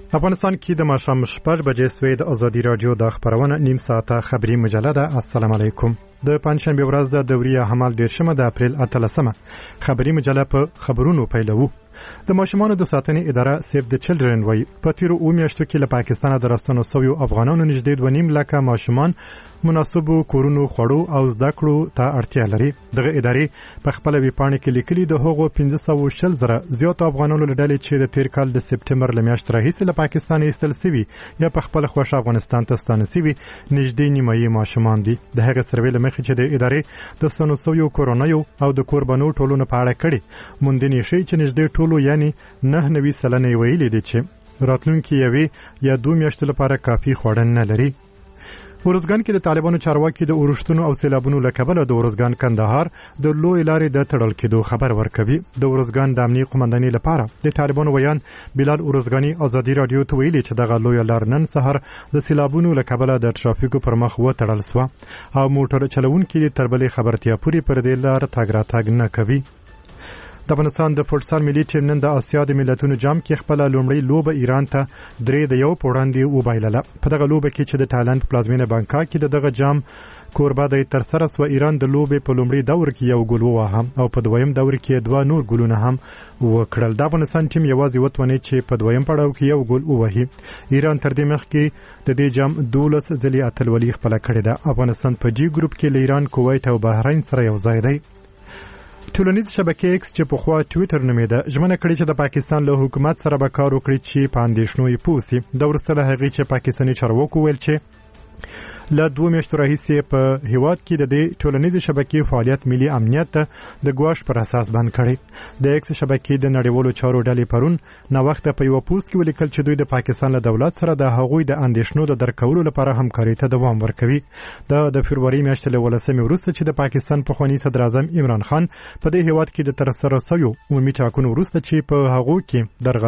افغانستان کې د ماښام 6 بجې سوی د ازادي رادیو د خبرونه نیم ساعته خبري مجله ده. السلام علیکم. د پنځشنبه ورځ د دوري حمل 13 د اپریل 13 خبري مجله په خبرونو پیلوو. د ماشومانو د ساتنې اداره سیف د چلډرن وایي په تیرو میاشتو کې له پاکستانه د راستنو سویو افغانانو نږدې 2.5 لکه ماشومان مناسبو کورونو خوړو او زده کړو ته اړتیا لري. دغه ادارې په خپل ویبپاڼه کې لیکلي د هغو 1540 زره زیات افغانانو لړلې چې د تیر کال د سپټمبر لمیاشتې راهیسې له پاکستان ایستل سوي یا په خپل خوښه افغانستان ته ستانه سوي نږدې نیمایي ماشومان دي. د هغه سروې له مخې چې د ادارې د ستنو سویو کورونیو او د کوربانو ټولونو په اړه کړي موندنې شي چې نږدې ټولو یعنی 99% ویلي دي چې راتلونکي یوې یا 2 میاشتو لپاره کافي خوړن نه لري. ورزګان کې د طالبانو چارواکي د اورښتونو او سیلابونو له کبله د ورزګان کندهار د لوی لارې د تړل کېدو خبر ورکوي. د ورزګان د امنیت قومندانۍ لپاره د طالبانو ویان بلال ورزګانی ازادي رادیو ته ویلي چې دغه لوی لار نن سحر د سیلابونو له کبله د ترافیکو پر مخ وتړل سو او موټر چلوونکي د تربلې خبرتیا پوری پر دې لار تاګ راتګ نه کوي. د افغانستان د فوټسال ملي ټیم نن د اسیا د ملتونو جام کې خپل لومړی لوبه ایران ته 3-1 وړاندې وبایلله. په دغه لوبه کې چې د تایلند پلازمینه بانکاک کې دغه جام کوربه د ترسره سو ایران د لوبې په لومړي دور کې یو ګول وواهه او په دویم دور کې 2 نور ګولونه هم وکړل. د افغانستان ټیم یوازې وتونی چې په دویم پړاو کې یو ګول ووهي. ایران تر دې مخکې د دې جام 12 ځلې اتلولي خپل کړې ده. افغانستان په جی ګروپ کې له ایران، کویت او بحرین سره یو ځای دی. ټولنیز شبکې ایکس چې پخوا ټویټر نومېده ژمنه کړې چې د پاکستان له حکومت سره به کار وکړي چې په اندېښنو یې پوسي. د وروسته له هغې چې پاکستاني چارواکو ویل چې له 2 میاشتو راهیسې په هیواد کې د دې ټولنیزې شبکې فعالیت ملي امنیت ته د ګواښ پر اساس بند کړي. د ایکس شبکې د نړیوالو چارو ډلې پرون نوښته په یو پوسټ کې ولیکل چې دوی د پاکستان له دولت سره د هغوی د اندېښنو د درک کولو لپاره همکاري ته دوام ورکوي. د فبرवरी میاشتې له 18 وروسته چې د پاکستان پخوانی صدر اعظم عمران خان په دې هیواد کې د ترسره شویو عمومي ټاکنو وروسته چې په هغو کې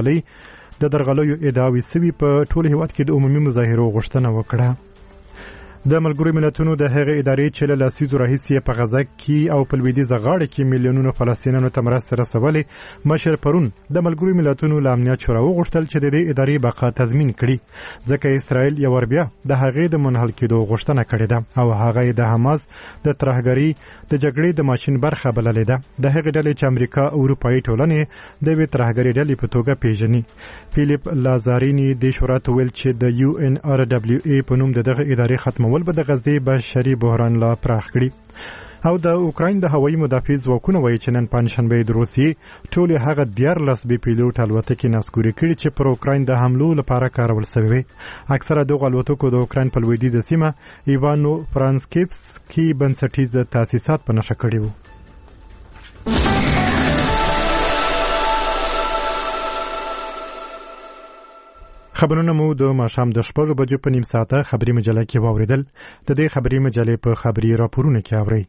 درغلیو ادعاوې سوي په ټول هیواد کې د عمومي مظاهرو غوښتنه وکړه. د ملګرو ملتونو د هغې ادارې چې له لسیزو راهیسې په غزه کې او په لویدیځه غاړه کې میلیونونو فلسطینیانو ته مرستې رسولې مشر پرون د ملګرو ملتونو له امنیت شورا وغوښتل چې د دې ادارې بقا تضمین کړي ځکه اسرائیل یو ور بیا د هغې د منحل کېدو غوښتنه کړې ده او هغه د حماس د ترهګرۍ د جګړې د ماشین برخه بللې ده. د هغې ډلې چې امریکا او اروپایي ټولنې د وی ترهګرۍ ډلې په توګه پیژني. فیلیپ لازارینی د شورا ته ویل چې د UNRWA په نوم دغه ادارې ختمول به د غزې بشري بحران لا پراخ کړي. او د اوکراین د هوایي مدافع ځواکونو وایي چې نن پنځشنبه د روسیې ټولې هغه 14 بي پیلوټ الوتکې نسکوري کړي چې پر اوکراین د حملو لپاره کارول شوی. اکثره دغه الوتکو د اوکراین په لویدیځه سیمه ایوانو فرانسکیفسکي بنسټیز تاسیسات په نښه کړي وو. خبرونه مو د ماښام د 6 بجو په نیم ساعته خبري مجله کې واوریدل. د دې خبري مجلې په خبري راپورونه کې اورئ.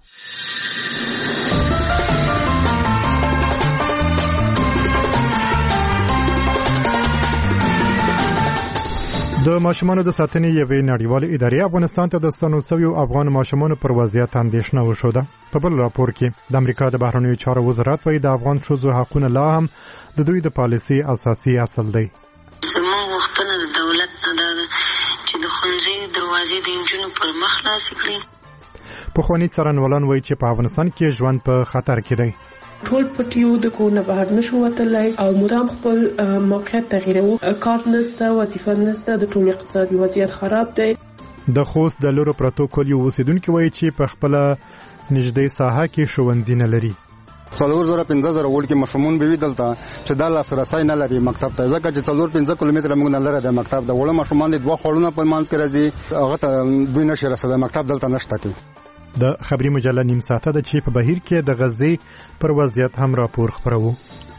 د ماشومانو د ساتنې یوې نړیوالې ادارې افغانستان ته د ستنو سویو افغان ماشومانو پر وضعیت اندېښنه وښوده. په بل راپور کې د امریکا د بهرنیو چارو وزارت وایي د افغان ښځو حقونه لا هم د دوی د پالیسۍ اساسي اصل دی. زموږ غوښتنه د دولت نه ده چې د ښوونځیو دروازې د نجونو پر مخ خلاصې کړي. پخواني څارنوالان وایي چې په افغانستان کې ژوند په خطر کې دی. ټول پټیو د کور نه بهر نشو وتلی او مدام خپل موقعیت تغییرو. کار نشته، وظیفه نشته، د ټول اقتصادي وضعیت خراب دی. د خوست د لورو پرتو کلیو اوسیدونکي وایي چې په خپل نږدې ساحه کې ښوونځي نه لري. 4,000-15,000 وړ کې ماشومان به وي دلته چې دا لاسرسی نه لري مکتب ته ځکه چې 4-5 کیلومتره موږ نه لري د مکتب د وړو ماشومان د 2 خورونه په منځ کې راځي هغه ته دوی نشي رسېدای مکتب دلته نشته کی. د خبري مجله نیم ساعته د چې په بهیر کې د غزې پر وضعیت هم راپور خبرو.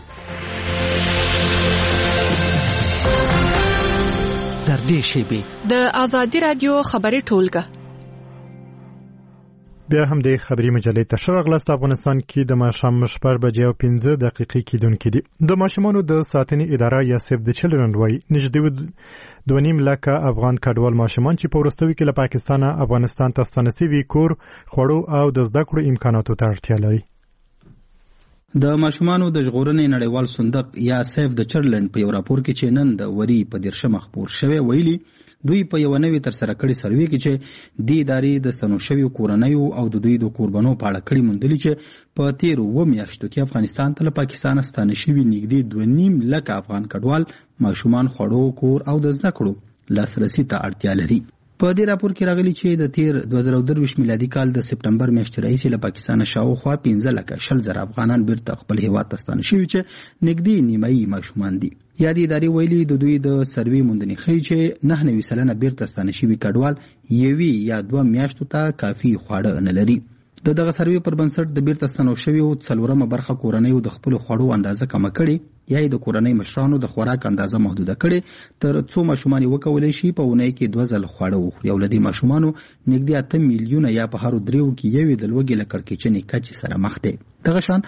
در دې شیبه د ازادي رادیو خبري ټولګه بیا هم د خبري مجلې تشریح غلست. افغانستان کې د ماښام 6:15 کېدونکې دي. د ماشومانو د ساتنې اداره یا سیف د چلډرن وایي نږدې 2.5 لکه افغان کډوال ماشومان چې په وروستیو کې له پاکستانه افغانستان ته ستانه سوي کور، خوړو او د زده کړو امکاناتو ته اړتیا لري. د ماشومانو د ژغورنې نړیوال صندوق یا سیف د چرلند په یو راپور کې چې نن د وري په 13 خپور شوی ویلي دوی په یو نوې ترسره کړې سروې کې چې د ادارې د ستنو شویو کورنیو او د دوی د قربانو په اړه کړي موندلي چې په تیرو 2 میاشتو کې افغانستان ته له پاکستان ستانه شوي نږدې 2.5 لک افغان کډوال ماشومان خوړو کور او د زده کړو لاسرسي ته اړتیا لري. په دې راپور کې راغلي چې د تیر 2023 میلادي کال د سپټمبر میاشتې راهیسې له پاکستان شاوخوا 15,000 افغانان بیرته خپل هیواد ته ستانه شوي چې نږدې نیمایي ماشومان دي. یا د ادارې ویلي د دوی د سروې موندنې ښیي چې 99% بیرته ستانه شوي کډوال 1 یا 2 میاشتو ته کافي خواړه نه لري. د دغه سروې پر بنسټ د بیرته ستنو شویو 4 برخه کورنیو د خپل خوړو اندازه کمه کړي یا د کورنۍ مشرانو د خوراک اندازه محدوده کړي تر څو ماشومان وکولای شي په اونۍ کې 2 ځله خواړه وخوري. او لدی ماشومانو نږدې 8 میلیونه یا په هر دریو کې یو د لوګي لکړکېچنې کچې سره مخ دي. دغه شان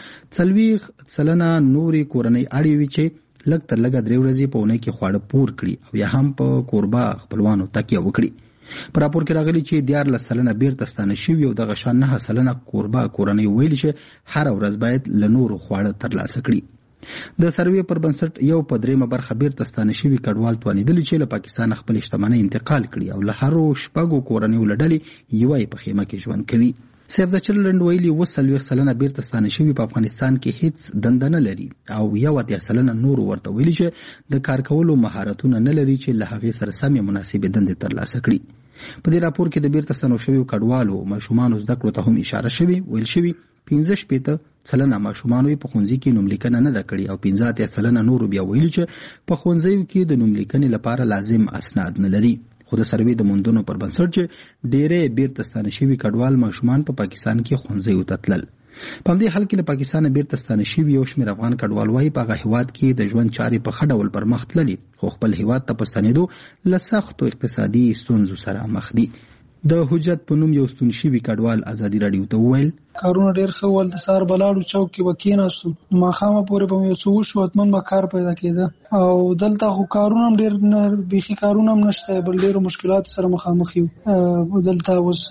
40% نوري کورنۍ اړې وي چې لږ تر لږه 3 ورځې په اونۍ کې خواړه پور کړي او یا هم په کوربه خپلوانو تکیه وکړي. په راپور کې راغلي چې 14% بیرته ستانه شوي او دغه شان 9% کوربه کورنۍ ویلي چې هر ورځ باید له نورو خواړه ترلاسه کړي. د سروې پر بنسټ یو په 3 برخه بیرته ستانه شوي کډوال توانېدلي چې له پاکستان خپل شتمنۍ انتقال کړي او له هرو شپږو کورنیو له ډلې یوه په خیمه کې ژوند کوي. سیف د چرلند ویلي 40% بیرته ستانه شوي په افغانستان کې هیڅ دنده نه لري او 1% نور ورته ویلي چې د کار کولو مهارتونه نه لري چې له هغې سره سمې مناسبې دندې ترلاسه کړي. په دې راپور کې د بیرته ستنو شویو کډوالو ماشومانو زده کړو ته هم اشاره شوې. ویل شوي 15% ماشومانو په ښوونځي کې نوملیکنه نه ده کړې او 15% نورو بیا ویلي چې په ښوونځیو کې د نوملیکنې لپاره لازم اسناد نه لري. خو د سروې د موندنو پر بنسټ چې ډېرې بیرته ستانه شوي کډوال ماشومان په پاکستان کې ښوونځیو ته تلل. په همدې حال کې له پاکستانه بیرته ستانه شوي یو شمېر افغان کډوال وایي په هغه هیواد کې د ژوند چارې په ښه ډول پر مخ تللي خو خپل هیواد ته په ستنېدو له سختو اقتصادي ستونزو سره مخ دي. د حجت په نوم یو ستون شوي کډوال ازادي راډیو ته وویل کارونه ډېر ښه ول. د سهار بلاړو چوک کې به کېناستو نو ماښامه پورې به مې یو څه وشو حتمن به کار پیدا کېده او دلته خو کارونه هم ډېر بیخي کارونه هم نشته بل ډېرو مشکلاتو سره مخامخ یو. دلته اوس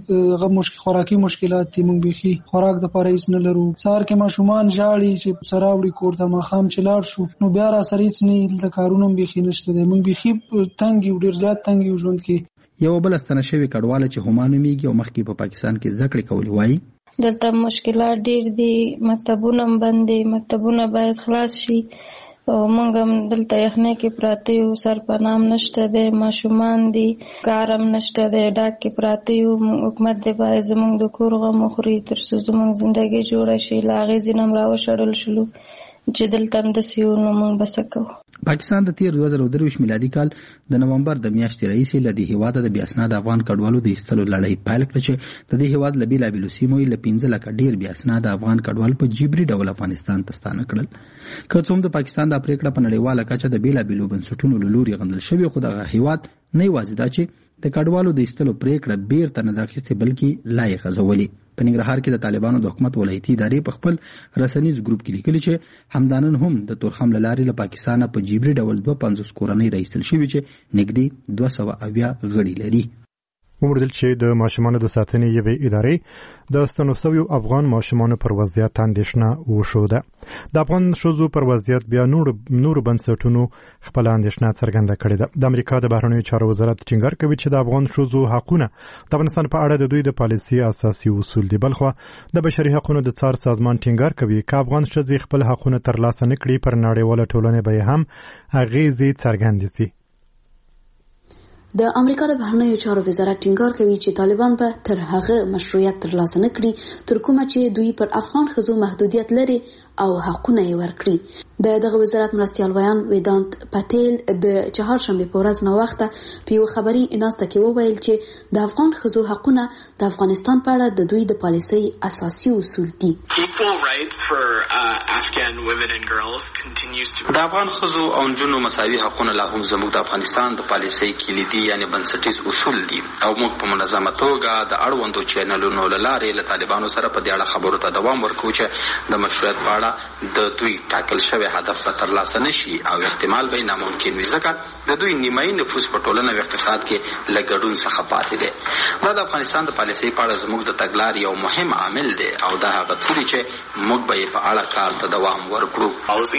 دغه خوراکي مشکلات دي موږ بیخي خوراک دپاره هېڅ نه لرو. سهار کې ماشومان ژاړي چې سره راوړي کور ته ماښام چې لاړ شو نو بیا راسره هېڅ نه دلته کارونه هم بیخي نشته دی. موږ بیخي تنګ یو ډېر زیات تنګ یو ژوند کې. یو بل ستنه شوی کډواله چې هما نومیږي او مخکې په پاکستان کې زده کړې کولې وایي دلته مشکلات ډېر دي. مکتبونه هم بند دي. مکتبونه باید خلاص شي او موږ هم دلته یخنۍ کې پراته یو سرپناه هم نشته دی. ماشومان دي کار هم نشته دی ډاک کې پراته یو. حکومت دی باید زموږ د کور غم وخوري تر څو زموږ زندګي جوړه شي. له هغې ځینې هم راوشړل شلو چې دلته هم داسې یو نو موږ به څه کوو. پاکستان د تیر 2023 میلادي کال د نومبر د میاشتې راهیسې له دې هیواده د بې اسناده افغان کډوالو د ایستلو لړۍ پیل کړه چې د دې هیواد له بېلابېلو سیمو یې له 15 لکه ډېر بې اسناده افغان کډوال په جبري ډول افغانستان ته ستانه کړل. که څه هم د پاکستان دا پرېکړه په نړیواله کچه د بېلابېلو بنسټونو له لوري غندل شوې خو دغه هیواد نه یوازې دا چې د کډوالو د ایستلو پرېکړه بیرته نه ده اخیستې بلکې لا یې غځولې. په ننګرهار کې د طالبانو د حکومت ولایتي ادارې په خپل رسنیز ګروپ کې لیکلي چې همدانن هم د تورخم له لارې له پاکستانه په جبري ډول 250 کورنۍ راایستل شوي چې نږدې 270 غړي لري. وموندل چې د ماشومانو د ساتنې یوې ادارې د ستنو شویو افغان ماشومانو پر وضعیت اندېښنه وښوده. د افغان ښځو پر وضعیت بیا نورو بنسټونو خپله اندېښنه څرګنده کړې ده. د امریکا د بهرنیو چارو وزارت ټینګار کوي چې د افغان ښځو حقونه د افغانستان په اړه د دوی د پالیسي اساسي اصول دي. بلخوا د بشري حقوقو د څار سازمان ټینګار کوي که افغان ښځې خپل حقونه ترلاسه نه کړي پر نړیواله ټولنه به یې هم اغېزې څرګندې سي. د امریکا د بهرنیو چارو وزارت ټینګار کوي چې طالبان به تر هغه مشروعیت ترلاسه نه کړي تر کومه چې دوی پر افغان ښځو محدودیت لري او حقونه یې ورکړي. دغه وزارت مرستیال ویان ویدانت پټیل د چهارشنبې په ورځ ناوخته په یو خبري ناسته کې وویل چې د افغان ښځو حقونه د افغانستان په اړه د دوی د پالیسۍ اساسي اصول دي. د افغان ښځو او نجونو مساوي حقونه لا هم زموږ د افغانستان د پالیسۍ کلیدي یعنی بنسټیز اصول دي او موږ په منظمه توګه د اړوندو چینلونو له لارې له طالبانو سره په دې اړه خبرو ته دوام ورکوو چې د مشروعیت په اړه اړه د دوی ټاکل شوی هدف به ترلاسه نشي او احتمال به ناممکن وي، ځکه د دوی نیمایي نفوس په ټولنه او اقتصاد کې له ګډون څخه پاتې دی. دا د افغانستان د پالیسۍ په اړه زموږ د تګلارې یو مهم عامل دی او دا هغه څه دي چې موږ به یې په اړه کار ته دوام ورکړو.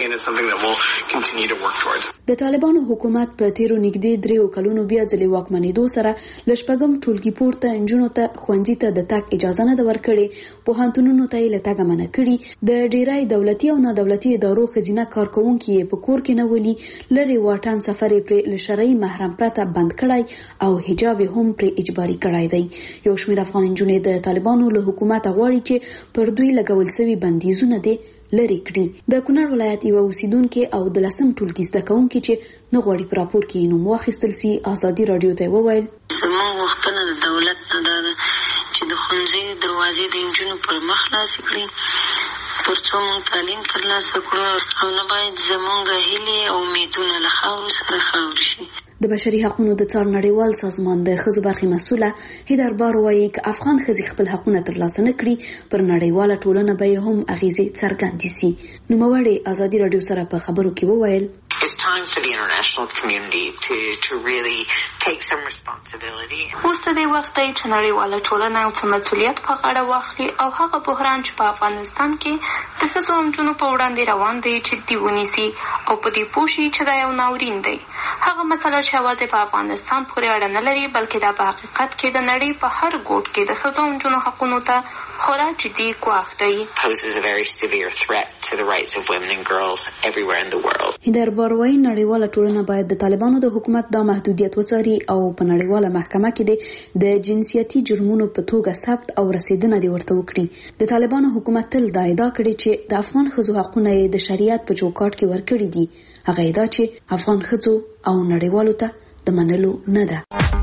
د طالبانو حکومت په تیرو نږدې 3 کلونو بیا ځلې واکمنېدو سره له شپږم ټولګي پورته نجونو ته ښوونځي ته د تګ اجازه نه ده ورکړې، پوهنتونونو ته یې له تګه منع کړي، د ډیری دولتي او نادولتي ادارو ښځینه کارکوونکي یې په کور کې نه ولي، لرې واټن سفر یې پرې له شرعي محرم پرته بند کړی او حجاب یې هم پرې اجباري کړی دی. یو شمېر افغان نجونې د طالبانو له حکومت غواړي چې پر دوی لګول شوي بندیزونه دي لري کړي. د کونړ ولایت یو اوسیدونکو او د 10م ټولګي زده کوونکي چې نه غواړي په راپور کې نوم واخیستل سي، ازادي رادیو ته وویل زموږ غوښتنه د دولت نه ده چې د ښوونځي دروازې د نجونو پر مخ خلاصې کړي ترڅو موږ تعلیم ترلاسه کړو او نه باید زموږ هیلې او امیدونه له خاورو سره خاورې شي. د بشري حقوقو د څار نړیوال سازمان د ښځو برخې مسؤله هیدر بار وایي چې افغان ښځې خپل حقونه ترلاسه نه کړي پر نړیواله ټولنه به هم اغیزې څرګندې سي. نوموړې ازادي رادیو سره په خبرو کې وویل It's time for the international community to really take some responsibility. اوس د وخت دی چې نړیواله ټولنه او مسؤلیت په غاړه واخلي او هغه بحران چې په افغانستان کې د ښځو او نجونو په وړاندې روان دی جدي ونیسي او په دې پوه شي چې دا یو ناورین دی. هغه مسله چې یوازې په افغانستان پورې اړه نه لري بلکې دا په حقیقت کې د نړۍ په هر ګوټ کې د ښځو او نجونو حقونو ته خورا جدي ګواښ دی. Poses a very severe threat to the rights of women and girls everywhere in the world. هیدر باروي نړیواله ټولنه باید د طالبانو د حکومت دا محدودیت وڅاري او په نړیواله محکمه کې د جنسیتي جرمونو په توګه ثبت او رسیدنه دی ورته وکړي. د طالبانو حکومت تل دا ادعا کړې چې د افغان ښځو حقونه یې د شریعت په چوکاټ کې ورکړي دي. هغه ادعا چې افغان ښځو او نړیوالو ته د منلو نه ده.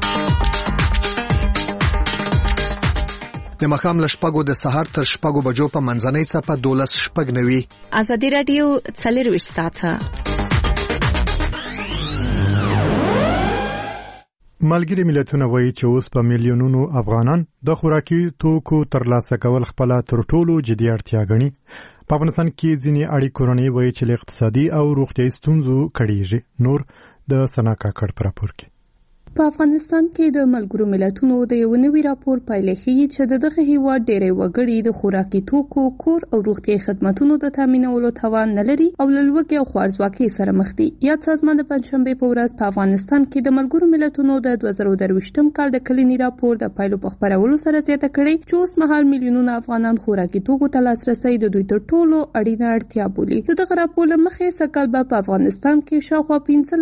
د مخام لشپګو د سحر تر شپګو بجو په منځنۍ صفه 12 شپګ نوي. ازادي رادیو 24 ساعته. ملګری ملتونه وایي چې اوس په میلیونونو افغانان د خوراکي توکو ترلاسه کول خپل تر ټولو جدي اړتیا ګڼي. په افغانستان کې ځینې اړې کورنۍ وایي چې اقتصادي او روغتیايي ستونزو کړيږي. نور د سنا کاکړ پر راپور کې. په افغانستان کې د ملګرو ملتونو د یو نوي راپور پایلې ښیي چې دغه هیواد ډېری وګړي د خوراکي توکو، کور او روغتیايي خدماتو د تامینولو توان نه لري او له لوږې او خوارځواکۍ سره مخ دي. یاد سازمان د پنځشنبې په ورځ په افغانستان کې د ملګرو ملتونو د 2023م کال د کلني راپور د پایلو په خپرولو سره زیاته کړې چې اوس مهال میلیونونه افغانان خوراکي توکو ته لاسرسی د دوی تر ټولو اړینه اړتیا بولي. دغه راپور له مخې سږ کال په افغانستان کې شاوخوا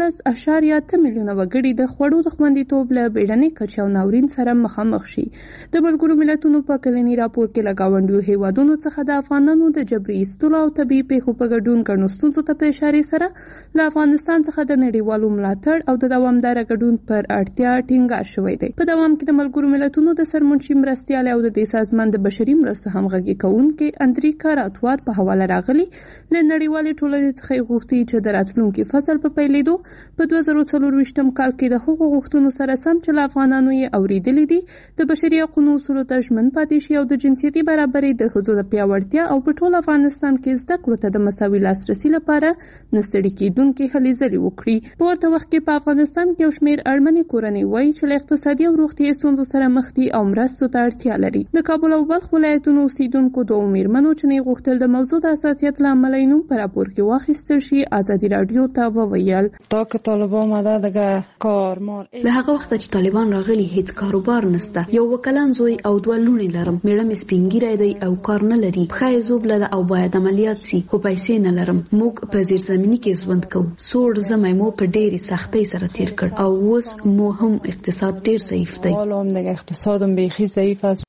15.8 میلیونه وګړي د خوړو د خوندیتوب له بیړنۍ کچې او ناورین سره مخامخ شي. د ملګرو ملتونو په کلني راپور کې له ګاونډیو هیوادونو څخه د افغانانو د جبري ایستلو او طبیعي پیښو په ګډون ګڼو ستونزو ته په اشارې سره له افغانستان څخه د نړیوالو ملاتړ او د دوامداره ګډون پر اړتیا ټینګار شوی دی. په دوام کې د ملګرو ملتونو د سرمنشي مرستیال او د دې سازمان د بشري مرستو همغږي کوونکي اندریکا راتوات په حواله راغلي له نړیوالې ټولنې څخه غوښتي چې د راتلونکي فصل په پیلېدو په 2024م کال کې د حقوقو سره سم چې افغانانو یې اوریدلې دي د بشري حقوقو اصولو ته ژمن پاتې شي او د جنسیتي برابرۍ د ښځو د پیاوړتیا او په ټول افغانستان کې زده کړو ته د مساوي لاسرسي لپاره نستړي کېدونکې هلې ځلې وکړي. په ورته وخت کې په افغانستان کې یو شمېر اړمنې کورنۍ وایي چې له اقتصادي او روغتیايي ستونزو سره مخ دي او مرستو ته اړتیا لري. د کابل او بلخ ولایتونو اوسیدونکو دوه میرمنو چې نه غوښتل د موضوع د حساسیت له امله یې نوم په راپور کې واخیستل شي ازادي رادیو ته وویل تا که طالبان ماده دغه کارمار له هغه وخت چې طالبان راغلي هیڅ کاروبار نشته. یو وکلان زوی او دوه لوڼې لرم. میړه مې سپینګیری دی او کار نه لري. پښه یې زوبله ده او باید عملیات سي خو پیسې نه لرم. موږ په زیرزمیني کې ژوند کوو. سوړ ژمی مو په ډېرې سختۍ سره تیر کړ او اوس مو هم اقتصاد ډېر ضعیف دی. حالا هم دیگه اقتصادم بیخی ضعیف است.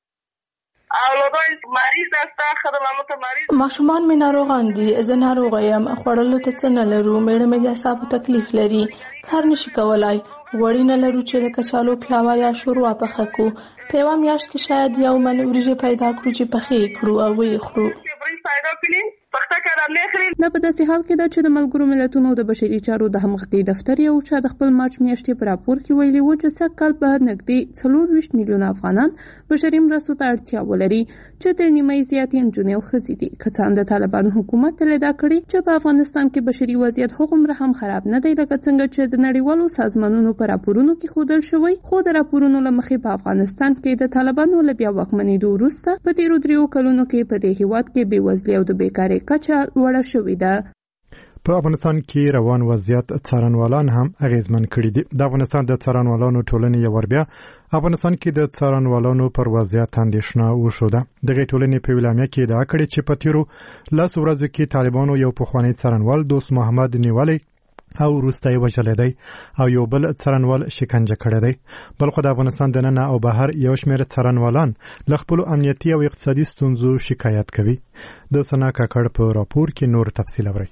ماشومان مې ناروغان دي. زه ناروغه یم. خوړلو ته څه نه لرو. میړه مې د اعصابو تکلیف لري. کار نشي کولای. وړي نه لرو چې د کچالو پیاوه یا شوروا پخه کړو. په یوه میاشت کې شاید یو من وریژې پیدا کړو چې پخې یې کړو او ویې خورو. دا په داسې حال کې ده چې د ملګرو ملتونو د بشري چارو د همغږۍ دفتر یو چا د خپل مارچ میاشتې په راپور کې ویلي و چې سږکال به نږدې 24 میلیونه افغانان بشري مرستو ته اړتیا ولري چې تر نیمه زیاتې نجونې او ښځې دي. که څه هم د طالبانو حکومت تل ادعا کړې چې په افغانستان کې بشري وضعیت هغومره هم خراب نه دی لکه څنګه چې د نړیوالو سازمانونو په راپورونو کې ښودل شوی، خو د راپورونو له مخې په افغانستان کې د طالبانو له بیا واکمنېدو وروسته په تېرو 3 کلونو کې په دې هېواد کې بېوزلي او د بیکارۍ کچه لوړه شوې ده. په افغانستان کې روان وضعیت څارنوالان هم اغیزمن کړي دي. د افغانستان د څارنوالانو ټولنې یو ور بیا افغانستان کې د څارنوالانو پر وضعیت اندېښنه وښوده. دغه ټولنې په ویلامیا کې ادعا کړې چې په تیرو 10 ورځو کې طالبانو یو پخوانی څارنوال دوست محمد نیولی او وروسته یې وژلی دی او یو بل څارنوال شکنجه کړی دی. بلخو د افغانستان د ننه او بهر یو شمېر څارنوالان له خپلو امنیتي او اقتصادي ستونزو شکایت کوي. د سنا کاکړ په راپور کې نور تفصیل اورئ.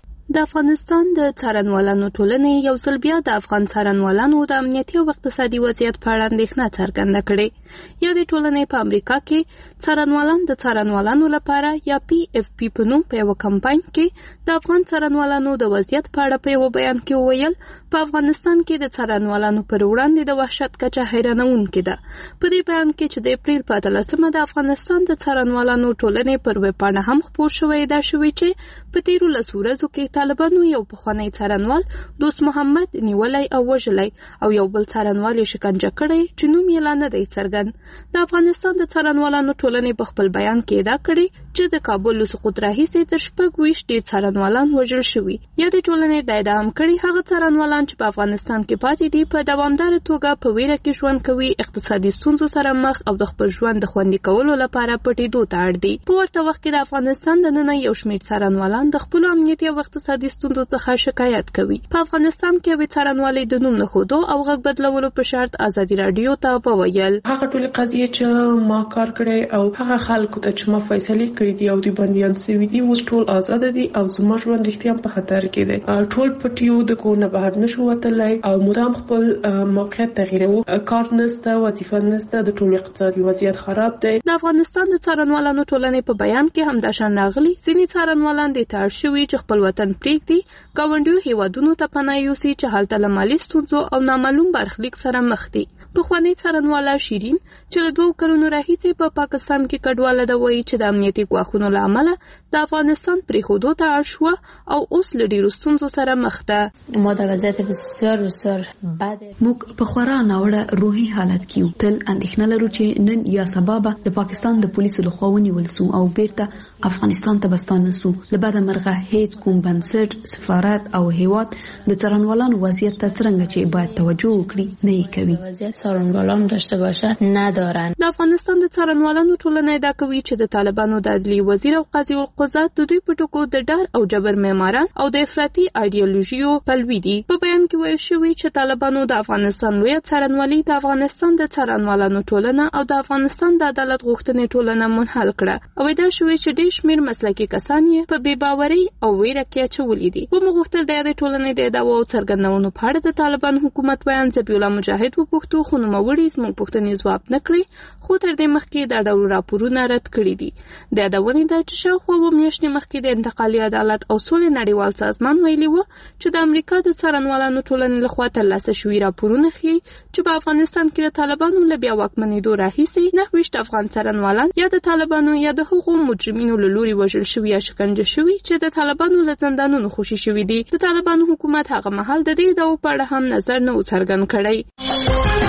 د افغانستان د څارنوالانو ټولنې یو ځل بیا د افغان څارنوالانو د امنیتي او اقتصادي وضعیت په اړه اندېښنه څرګنده کړې. یادې ټولنې په امریکا کې څارنوالان د څارنوالانو لپاره یا PFP په نوم په یوه کمپاین کې د افغان څارنوالانو د وضعیت په اړه په یوه بیان کې وویل په افغانستان کې د څارنوالانو پر وړاندې د وحشت کچه حیرانوونکې ده. په دې بیان کې چې د اپریل په 13 د افغانستان د څارنوالانو ټولنې پر ویبپاڼه هم خپور شوی ادعا شوې چې په تیرو 10 ورځو کې طالبانو یو پخوانی څارنوال دوست محمد نیولی او وژلی او یو بل څارنوال یې شکنجه کړی چې نوم یې لا نه دی څرګند. د افغانستان د څارنوالانو ټولنې په خپل بیان کې ادعا کړې چې د کابل له سقوط راهیسې تر 26 ډېر څارنوالان وژل شوي. یادې ټولنې دا ادعا هم کړې هغه څارنوالان چې په افغانستان کې پاتې دي په دوامداره توګه په ویره کې ژوند کوي، اقتصادي ستونزو سره مخ او د خپل ژوند د خوندي کولو لپاره پټېدو ته اړ دي. په ورته وخت کې د افغانستان د ننه یو شمېر څارنوالان د خپلو امنیتي او اقتصادي ستونزو څخه شکایت کوي. په افغانستان کې یوې څارنوالۍ د نوم نښودو او غږ بدلولو په شرط ازادي راډیو ته وویل هغه ټولې قضیې چې ما کار کړی او هغه خلکو ته چې ما فیصلې کړې دي او دوی بندیان شوي دي اوس ټول آزاد دي او زما ژوند رښتیا په خطر کې دی. ټول پټیو د کور نه بهر نشو وتلی او مدام خپل موقعیت تغییروو، کار نشته، وظیفه نشته، د ټول اقتصادي وضعیت خراب دی. د افغانستان د څارنوالانو ټولنې په بیان کې هم دا شان راغلي ځینې څارنوالان دې ته اړ شوي چې خپل وطن پرېږدي، ګاونډیو هیوادونو ته پناه یوسي چې هلته له مالي ستونزو او نامعلوم برخلیک سره مخ دي. پخوانۍ څارنواله شیرین چې له 2 کلونو راهیسې په پاکستان کې کډواله ده وایي چې د امنیتي ګواښونو له امله د افغانستان پرېښودو ته اړ شوه او اوس له ډېرو ستونزو سره مخ ده. ما د وضعیت بسیار بسیار بد موږ په خورا ناوړه روحي حالت کې یو. تل اندېښنه لرو چې نن یا سبا به د پاکستان د پولیسو لخوا ونیول سو او بیرته افغانستان ته بستانه سو. له بده مرغه هیڅ کوم بنسټ، سفارت او هیواد د څارنوالانو وضعیت ته څرنګه چې باید توجه وکړي نه یې کوي. وضعیت څارنوالان داشته باشه ندارن. د افغانستان د څارنوالانو ټولنه ادعا کوي چې د طالبانو د عدلیې وزیر او قاضي القضات د دوی په ټکو د ډار او جبر معماران او د افراطي ایډیالوژیو پلوي دي. په بیان کې ویل شوي چې طالبانو د افغانستان لویه څارنوالي د افغانستان د څارنوالانو ټولنه او د افغانستان د عدالت غوښتنې ټولنه منحل کړه او ادعا شوې چې ډېر شمېر مسلکي کسان یې په بې باورۍ او ویره کې اچولي دي. ومو غوښتل د یادې ټولنې د ادعاو او څرګندونو په اړه د طالبان حکومت بیان ذبیح الله مجاهد وپوښتو خو نوموړي زموږ پوښتنې ځواب نه کړې، خو تر دې مخکې دا ډول راپورونه رد کړي دي. د یادونې ده چې شاوخوا 2 میاشتې مخکې د انتقالي عدالت او سولې نړیوال سازمان ویلي و چې د امریکا د څارنوالانو ټولنې لخوا ترلاسه شوي راپورونه ښیي چې په افغانستان کې د طالبانو له بیا واکمنېدو راهیسې 29 افغان څارنوالان یا د طالبانو یا د هغو مجرمینو له لوري وژل شوي یا شکنجه شوي چې د طالبانو له زندانونو خوشي شوي دي. د طالبانو حکومت هغه مهال د دې ادعاو په اړه هم نظر نه و څرګند کړی.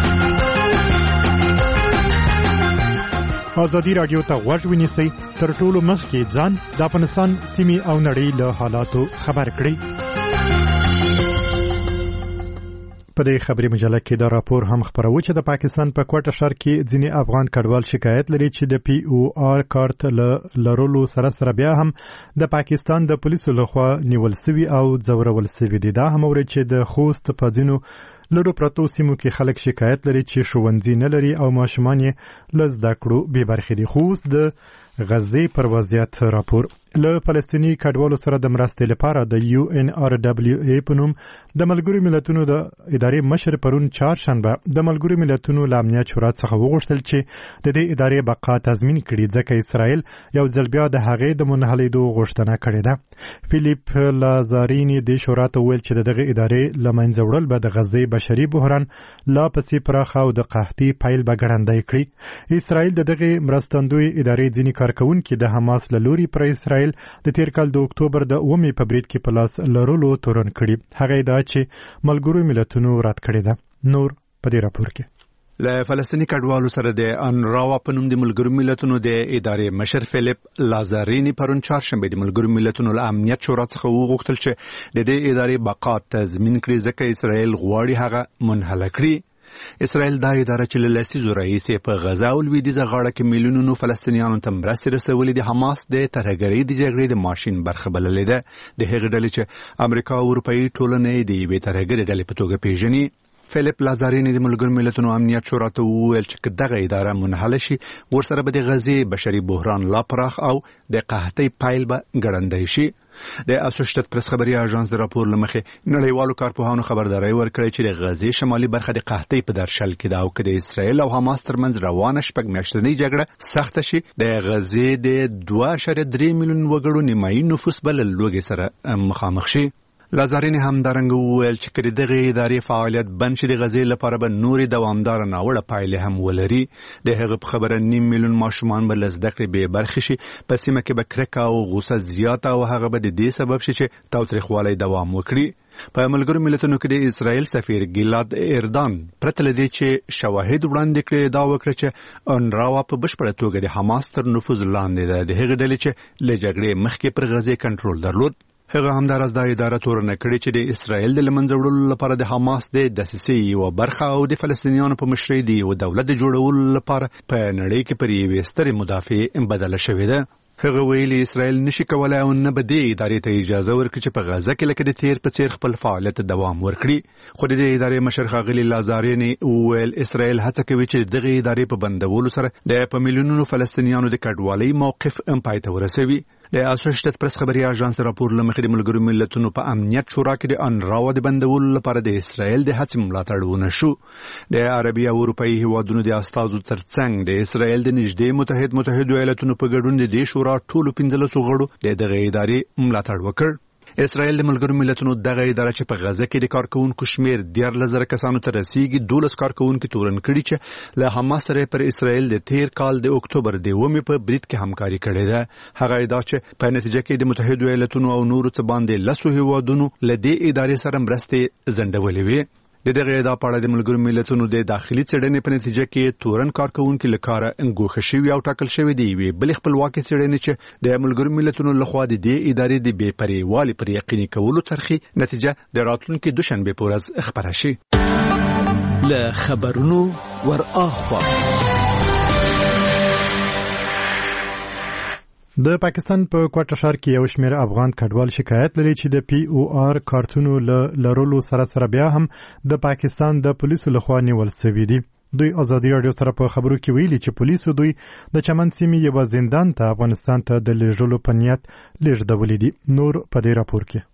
ازادي راډیو ته غوږ ونیسئ، تر ټولو مخکې ځان د افغانستان سیمې او نړۍ له حالاتو خبر کړئ. په دې خبري مجله کې دا راپور هم خبرو چې د پاکستان په کوټه ښار کې ځینې افغان کډوال شکایت لري چې د POR کارت لرلو سره بیا هم د پاکستان د پولیسو لخوا نیول شوي او ځورول شوي دي. دا هم اوري چې د خوست په ځینو لرو پرتو سیمو کې خلک شکایت لري چې ښوونځي نه لري او ماشومان یې له زده کړو بې برخې دي. خوست د غزې پر وضعیت راپور له فلسطینی کډوالو سره د مرستې لپاره د UNRWA په نوم د ملګرو ملتونو د ادارې مشر پرون چهارشنبه د ملګرو ملتونو له امنیت شورا څخه وغوښتل چې د دې ادارې بقا تضمین کړي ځکه اسرائیل یو ځل بیا د هغې د منحلېدو غوښتنه کړې ده. فیلیپ لازارینی د شورا ته وویل چې دغه ادارې له منځه وړل به د غزې بشري بحران لا پسې پراخه او د قحطۍ پیل به ګړندی کړي. اسرائیل د دغه مرستندوی ادارې ځینې کارکونکي د حماس له لوري پر اسرائیل د تیر کال د اکتوبر د 9 په برید کې په لاس لرلو تورن کړي. هغه ادعا چې ملګرو ملتونو رد کړې ده. نور په دې راپور کې له فلسطینی کډوالو سره د انراوا په نوم د ملګرو ملتونو د ادارې مشر فیلیپ لازارینی پرون چهارشنبه د ملګرو ملتونو له امنیت شورا څخه وغوښتل چې د دې ادارې بقا تضمین کړي ځکه اسرائیل غواړي هغه منحله کړي. اسرائیل دا اداره چې له لسیزو راهیسې په غزا او لویدیځه غاړه کې میلیونونو فلسطینیانو ته مرستې رسولې د حماس د ترهګرۍ د جګړې د ماشین برخه بللې ده. د هغې ډلې چې امریکا او اروپایي ټولنې د یوې ترهګرې ډلې په توګه پیژني. فیلیپ لازارینی د ملګرو ملتونو امنیت شورا ته وویل چې دغه اداره منحله شي ورسره به د غزې بشري بحران لا پراخ او د قحطۍ پیل به ګړندی شي. د اسوسییټډ پریس خبري اژانس د راپور لمخې نړیوالو کارپوهانو خبرداري ورکړې چې د غزې شمالي برخه د قحطۍ په درشل کې ده او که د اسرائیل او حماس ترمنځ روانه شپږ میاشتنۍ جګړه سخته شي د غزې د 2.3 میلیون وګړو نیمایي نفوس به له لوږې سره مخامخ شي. لازارینی هم دارنګ وویل چې کله دغه ادارې فعالیت بند شي د غزې لپاره به نورې دوامدار ناوړه پایلې هم ولري. د هغه په خبره 9 میلیون ماشومان به له زده کړې بې برخې شي. په سیمه کې به کرکه او غوسه زیاته او هغه به د دې سبب شي چې تاوتریخوالی دوام وکړي. په ملګرو ملتونو کې د اسرائیل سفیر ګیلاد اردان پرته له دې چې شواهد وړاندې کړي دا وکړه چې انراوا په بشپړه توګه د حماس تر نفوذ لاندې ده. د هغې ډلې چې له جګړې مخکې پر غزې کنټرول درلود. هغه همداراز دا اداره تورنه کړې چې د اسرائیل د لمنځه وړلو لپاره د حماس د دسیسې یوه برخه او د فلسطینیانو په مشرۍ د یو دولت د جوړولو لپاره په نړۍ کې پر یوې سترې مدافع بدله شوې ده. هغه ویلي اسرائیل نشي کولای او نه به دې ادارې ته اجازه ورکړي چې په غزه کې لکه د تیر په څیر خپل فعالیت دوام ورکړي. خو د دې ادارې مشر ښاغلي لازارینی وویل اسرائیل هڅه کوي چې دغه ادارې په بندولو سره د په میلیونونو فلسطینیانو د کډوالۍ موقف پای ته ورسوي. د اسوسییټډ پریس خبري اژانس راپور لمخې د ملګرو ملتونو په امنیت شورا کې د انراوا د بندولو لپاره د اسرائیل د هڅې ملاتړ ونه شو. د عربي او اروپایي هیوادونو د استازو ترڅنګ د اسرائیل د نږدې متحدو ایالاتونو په ګډون د دې شورا ټولو 15 غړو د دغه ادارې ملاتړ وکړ. اسرائیل د ملګرو ملتونو دغه اداره چې په غزه کې د کارکونکو شمیر 14,000 کسانو ته رسیږي 12 کارکونکو تورن کړي چې له حماس سره پر اسرائیل د تیر کال د اکتوبر د 9 په برید کې همکاري کړې ده. هغه ادعا چې په نتیجه کې د متحدو ایالاتونو او نورو څخه باندې لسو هیوادونو له دې ادارې سره مرستې زندولې وي. د دغه ادعا په اړه د ملګرو ملتونو د داخلي څېړنې په نتیجه کې تورن کارکونکو له کاره ګوښه شوي او ټاکل شوي دي. بلې خپلواکې څېړنې چې د ملګرو ملتونو لخوا د دې ادارې د بې پرېوالي پر یقیني کولو څرخي نتیجه د راتلونکي دوشنبې په ورځ خپره شي. له خبرونو ور اخوا د پاکستان په کوټه ښار کې یو شمېر افغان کډوال شکایت لري چې د POR کارتونو لرلو سره بیا هم د پاکستان د پولیسو لخوا نیول شوي دي. دوی ازادي رادیو سره په خبرو کې ویلي چې پولیسو دوی د چمن سیمې یو زندان ته افغانستان ته د لیږلو په نیت لیږدولې دي. نور په دې راپور کې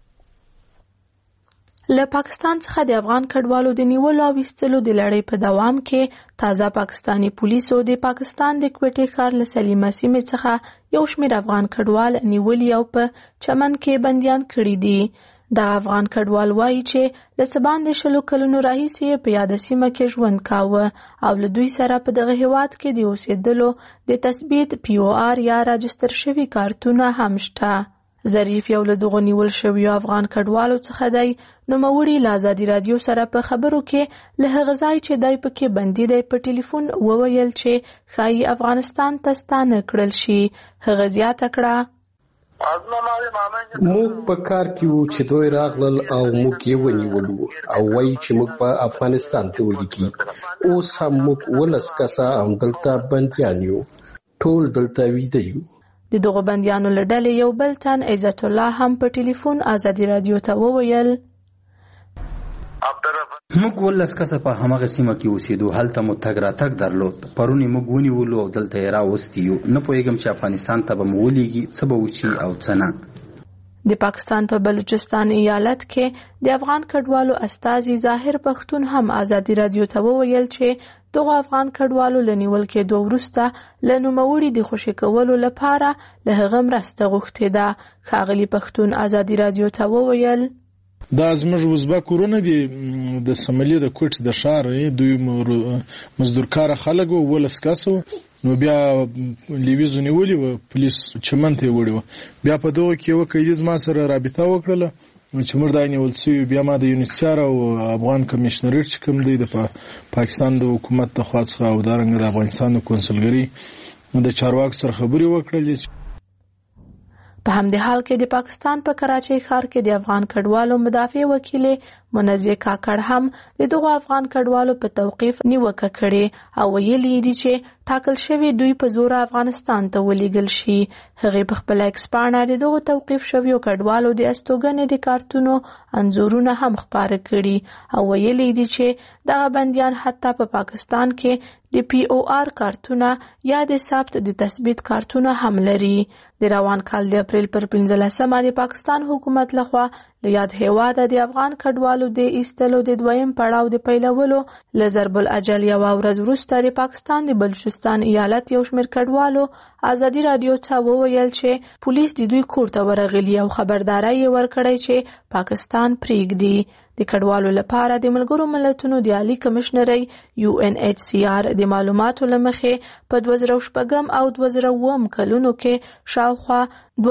له پاکستان څخه د افغان کډوالو د نیولو او ویستلو د لړۍ په دوام کې تازه پاکستانی پولیسو د پاکستان د کوټې ښار له سلیمه سیمې څخه یو شمېر افغان کډوال نیولي او په چمن کې بندیان کړي دي. دا افغان کډوال وایي چې له سبان د 20 کلونو راهیسې په یاده سیمه کې ژوند کاوه او له دوی سره په دغه هیواد کې د اوسېدلو د تثبیت POR یا راجستر شوي کارتونه هم شته. ظریف یو له دغو نیول شویو افغان کډوالو څخه دی. نوموړي له ازادي رادیو سره په خبرو کې له هغه ځای چې دی پکې بندي دی په ټلیفون وویل چې ښایي افغانستان ته ستانه کړل شي. هغه زیاته کړه موږ په کار کې وو چې دوی راغلل او موږ یې ونیولو او وایي چې موږ په افغانستان ته ولیکي. اوس هم موږ 19 کسه همدلته بندیان یو. ټول دلته ویده یو. د دغو بندیانو له ډلې یو بل تن عزت الله هم په ټلیفون ازادي رادیو ته وویل موږ ولس کسه په همغه سیمه کې اوسېدو، هلته مو تګ راتګ درلود. پرون موږ ونیولو او دلته یې راوستي یو. نه پوهېږم چې افغانستان ته به مو ولیږي، څه به وشي او څه نه. د پاکستان په بلوچستان ایالت کې د افغان کډوالو استازي ظاهر پښتون هم ازادي رادیو ته وویل چې دغه افغان کډوالو لنیول کېدو وروسته له نوموړي د خوشي کولو لپاره له هغه مرسته غوښتې ده. ښاغلي پښتون ازادي رادیو ته وویل دا زموږ وزبک ورونه دي د سملي د کوټ د ښار دوی مزدورکاره خلک وو، 12 کسو. نو بیا لیویزو نیولې وه، پولیس چمن ته یې وړې وه. بیا په دغه کې یوه قیدي زما سره رابطه وکړله چې موږ دا نیول سوي. بیا ما د یونیسیار او افغان کمیشنریټ چې کوم دی د پاکستان د حکومت د خوا څخه او دارنګه د افغانستان د کونسلګرۍ د چارواکو سره خبرې وکړلې. په همدې حال کې د پاکستان په کراچۍ ښار کې د افغان کډوالو مدافع وکیلې منزیه کاکړ هم د دغو افغان کډوالو په توقیف نیوکه کړې او ویلي دي چې ټاکل شوي دوی په زور افغانستان ته ولیږل شي. هغې په خپله ایکس پاڼه د دغو توقیف شویو کډوالو د استوګنې د کارتونو انځورونه هم خپاره کړي او ویلي دي چې دغه بندیان حتی په پاکستان کې د POR کارتونه یا د ثبت د تثبیت کارتونه هم لري. د روان کال د اپریل پر 15 د پاکستان حکومت لخوا له یاد هیواده د افغان کډوالو د ایستلو د دویم پړاو د پیلولو له ضرب الاجل یوه ورځ وروسته د پاکستان د بلوچستان ایالت یو شمېر کډوالو ازادي رادیو ته وویل چې پولیس د دوی کور ته ورغلي او خبرداری یې ورکړی چې پاکستان پرېږدي. د کډوالو لپاره د ملګرو ملتونو د عالی کمشنرۍ UNHCR د معلوماتو له مخې په 2006 او 2007 کلونو کې شاوخوا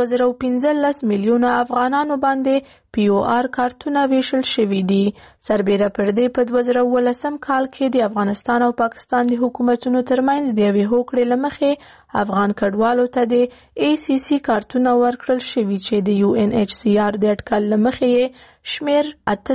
2015 میلیونه افغانانو باندې POR کارتونه ویشل شوي دي. سربیره پر دې په 2018 کال کې د افغانستان او پاکستان د حکومتونو ترمنځ د یوې هوکړې له مخې افغان کډوالو ته د ACC کارتونه ورکړل شوي چې د UNHCR د اټکل له مخې شمیر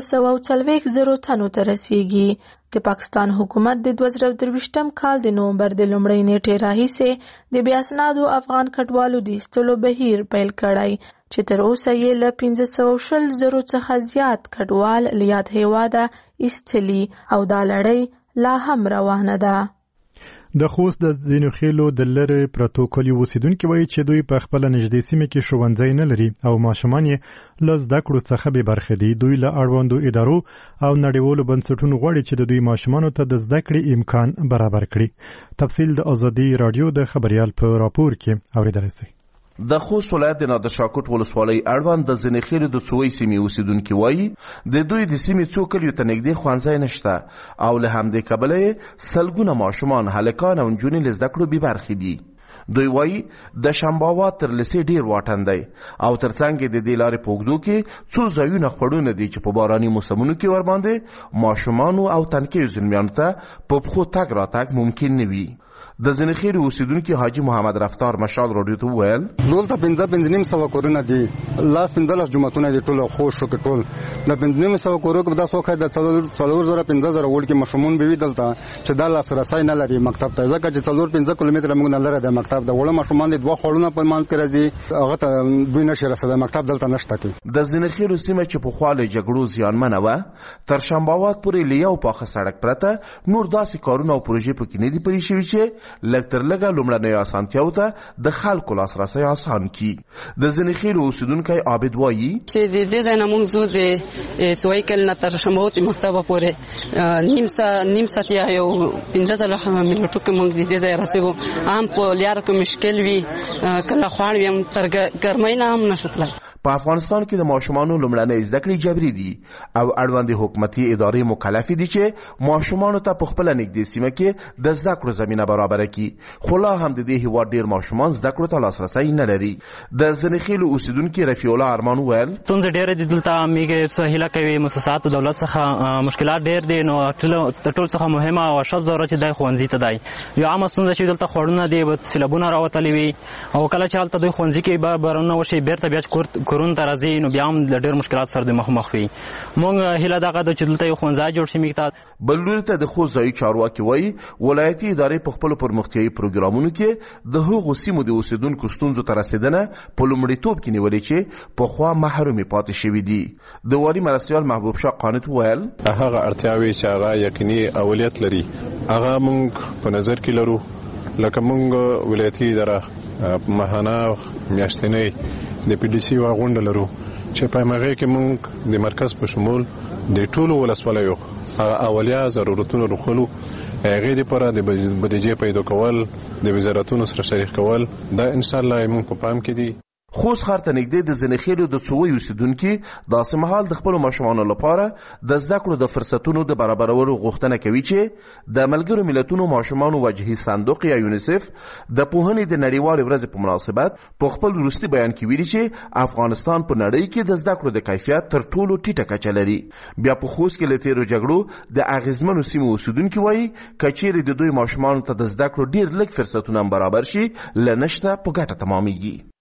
840,000 تنو ته رسیږي. د پاکستان حکومت د 2023 کال د نومبر د لومړۍ نیټې راهیسې د بې اسنادو افغان کډوالو د ایستلو بهیر پیل کړی چې تر اوسه یې له 520,000 څخه زیات کډوال له یاد هیواده ایستلي او دا لړۍ لا هم روانه ده. د خوست د ځینو خېلو د لرې پرتو کلیو اوسېدونکي وایي چې دوی په خپله نږدې سیمه کې ښوونځی نه لري او ماشومان یې له زده کړو څخه بې برخې دي. دوی له اړوندو ادارو او نړیوالو بنسټونو غواړي چې د دوی ماشومانو ته د زده کړې امکان برابر کړي. تفصیل د ازادي رادیو د خبریال په راپور کې اورېدلی شئ. د خوست ولایت د نادر شاه کوټ ولسوالۍ اړوند د ځینې خیلو د څوی سیمې اوسېدونکي وایي د دوی د سیمې څو کلیو ته نږدې ښوونځی نشته او له همدې کبله یې سلګونه ماشومان هلکان او نجونې له زده کړو بې برخې دي. دوی وایي د شنباوات تر لسې ډیر واټن دی او ترڅنګ د دې لارې په اوږدو کې څو ځایونه خړونه دي چې په باراني موسمونو کې ورباندې ماشومانو او تنکیو زلمیانو ته په پښو تګ راتګ ممکن نه وي. د ځینې خیرې اوسېدونکي حاجي محمد رفتار مشال راډیو ته وویل دلته 5,500 کورونه دي، لاس 15 جوماتونه دي، ټول خوش شو کې ټول د 5,500 کورو کې دا څوک د 4,000-5,000 وړ کې ماشومان به وي دلته چې دا لاسرسی نه لري مکتب ته، ځکه چې 4-5 کیلومتره موږ نه لري د مکتب. د وړو ماشومان دي، 2 خړونه په منځ کې راځي، هغه ته دوی نشي رسېدای، مکتب دلته نشته کې. د ځینې خیرو سیمه چې په خوا له جګړو زیانمنه وه تر شنباوات پورې له یو پاخه سړک پرته نور داسې کارونه او پروژې پکې نه دي پرې شوي چې لږ تر لږه لومړنیو اسانتیاو ته د خلکو لاسرسی اسان کړي. د ځینې خیرو اوسېدونکی عابد وایي چې د دې ځای نه موږ ځو د څوی کل نه تر شنباوات مکتبه پورې نیم ساعت یا یو 15 منټو کې موږ د دې ځای رسېږو. هم په لاره کې مشکل وي، کله خواړ وي، هم تر ګرمۍ نه هم نشو تللی. په افغانستان کې د ماشومانو لومړنۍ زده کړې جبري دي او اړوندې حکومتي ادارې مکلفې دي چې ماشومانو ته په خپله نږدې سیمه کې د زده کړو زمینه برابره کړي، خو لا هم د دې هېواد ډېر ماشومان زده کړو ته لاسرسی نه لري. د ځنخیلو اوسېدونکي رفیع الله ارمان وویل ستونزې ډېرې دي دلته. موږ څه هیله کوي مؤسساتو دولت څخه مشکلات ډېر دي، نو د ټول څخه مهمه او اشد ضرورت چې دی ښوونځي ته دی. یو عامه ستونزه چې دلته خوړونه دي، سیلابونه راوتلي وي او کله چې هلته دوی ښوونځي کې بارانونه وشي بیرته بیا کورونو ته راځي نو بیا هم د ډېر مشکلات سره د مخ وي. موږ هیله دغه ده چې دلته یو ښوونځی جوړ شي. موږ بل لوري ته د خوست ځایي چارواکي وایي ولایتي ادارې په خپلو پرمختیایي پروګرامونو کې د هغو سیمو د اوسېدونکو ستونزو ته رسېدنه په لومړیتوب کې نیولې چې پخوا محرومې پاتې شوي دي. د والي مرستیال محبوب شاه قانت وویل هغه اړتیاوې چې هغه یقیني اولویت لري هغه موږ په نظر کې لرو، لکه موږ ولایتي اداره ماهانه میاشتنۍ د PDC غونډه لرو چې په هغې کې موږ د مرکز په شمول د ټولو ولسوالیو اولیا ضرورتونو رخولو هغې دپاره د بودیجې پیدا کول د وزارتونو سره شریک کول دا انشاءالله موږ په پام کې دي. خوست ښار ته نږدې د زنخیلو د څووي اوسېدونکي داسې مهال د خپلو ماشومانو لپاره د زده کړو د فرصتونو د برابرولو غوښتنه کوي چې د ملګرو ملتونو ماشومانو وجهي صندوق یا یونیسف د پوهنې د نړیوالې ورځې په مناسبت په خپل وروستي بیان کې ویلي چې افغانستان په نړۍ کې د زده کړو د کیفیت تر ټولو ټیټه کچه لري. بیا په خوست کې له تېرو جګړو د اغېزمنو سیمو اوسېدونکي وایي که چیرې د دوی ماشومانو ته د زده کړو ډېر لږ فرصتونه برابر شي له نشته په ګټه تمامیږي.